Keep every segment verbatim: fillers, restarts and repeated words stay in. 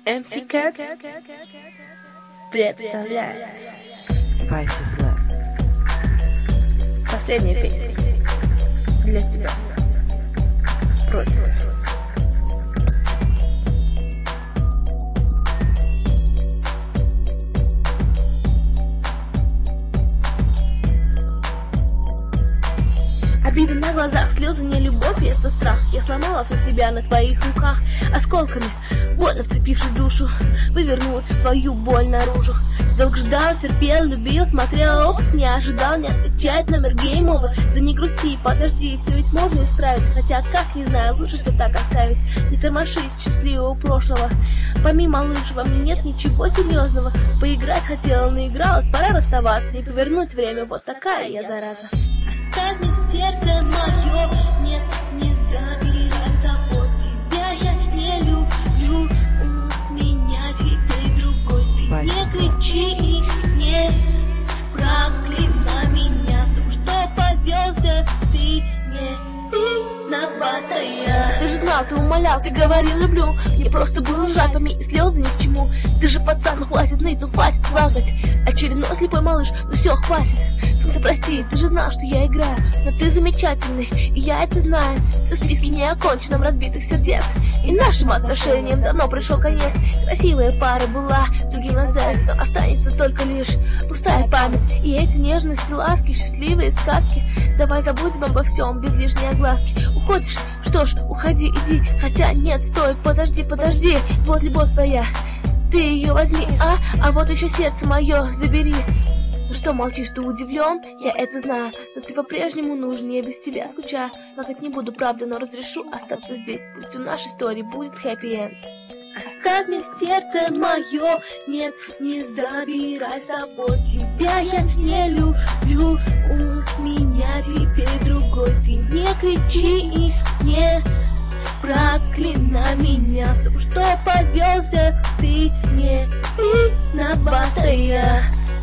эм си Cat представляет последняя песня для тебя, про тебя. Обида на глазах, слезы, не любовь, и это страх. Я сломала все себя на твоих руках осколками, больно вцепившись в душу, вывернуть твою боль наружу. Долго ждал, терпел, любил, смотрел опус, не ожидал, не отвечает номер game over. Да не грусти, подожди, все ведь можно исправить. Хотя как, не знаю, лучше все так оставить. Не тормошись счастливого прошлого. Пойми, малыш, во мне нет ничего серьезного. Поиграть хотела, наигралась, пора расставаться и повернуть время. Вот такая я зараза. Оставь мне сердце мое, нет, не забирай с собой. Тебя я не люблю, у меня теперь другой. Ты не кричи и не проклинай меня, потому что повелся ты не виноватая. Ты же знал, ты умолял, ты говорил люблю. Мне просто было жаль, пойми, и слезы ни к чему. Ты же пацан, ну хватит ныть, ну хватит плакать. Очередной слепой малыш, ну все, хватит. Солнце, прости, ты же знал, что я играю, но ты замечательный, и я это знаю. Ты в списке не оконченном разбитых сердец, и нашим отношениям давно пришел конец. Красивая пара была, другим на зависть, но останется только лишь пустая память. И эти нежности, ласки, счастливые сказки. Давай забудем обо всем, без лишней огласки. Уходишь? Что ж, уходи, иди. Хотя нет, стой, подожди, подожди. Вот любовь твоя, ты ее возьми, а? А вот еще сердце мое забери. Ну что молчишь, ты удивлен? Я это знаю, но ты по-прежнему нужен, я без тебя скучаю. Плакать не буду, правда, но разрешу остаться здесь. Пусть у нашей истории будет хэппи-энд. Оставь мне сердце мое, нет, не забирай с собой. Тебя я не люблю, у меня теперь другой. Ты не кричи и не проклинай меня, потому что повелся ты не виноватая.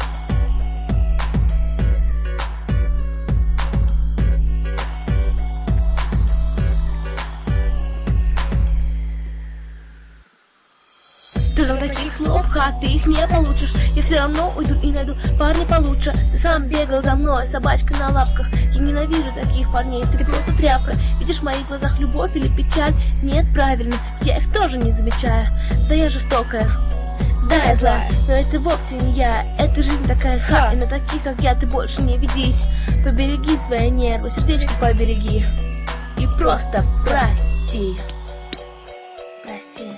Ты ждал таких слов, ха, ты их не получишь. Я все равно уйду и найду парня получше. Ты сам бегал за мной, собачка на лапках. Я ненавижу таких парней, ты просто тряпка. Видишь в моих глазах любовь или печаль? Нет, правильно, я их тоже не замечаю. Да я жестокая, да я злая, но это вовсе не я. Эта жизнь такая, ха, и на таких, как я, ты больше не ведись. Побереги свои нервы, сердечко побереги. И просто прости. Прости.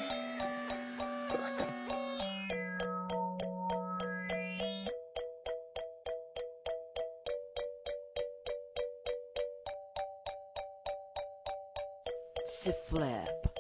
Flip.